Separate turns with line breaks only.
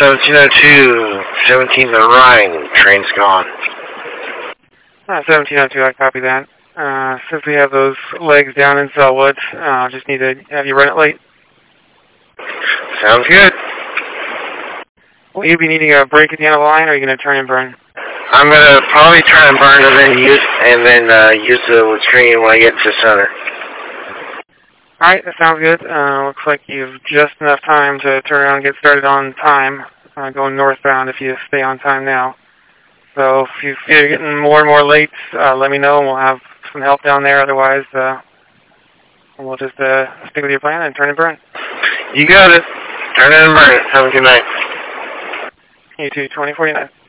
1702, 17 the Rhine, train's gone.
1702, I copy that. Since we have those legs down in Selwood, just need to have you run it late.
Sounds good.
Will you be needing a break at the end of the line, or are you going to turn and burn?
I'm going to probably turn and burn and then use the latrine when I get to center.
Alright, that sounds good. Looks like you've just enough time to turn around and get started on time, going northbound if you stay on time now. So if you feel you're getting more and more late, let me know and we'll have some help down there. Otherwise, we'll just stick with your plan and turn and burn.
You got it. Turn it and burn it. Have a good night.
You too, 2049.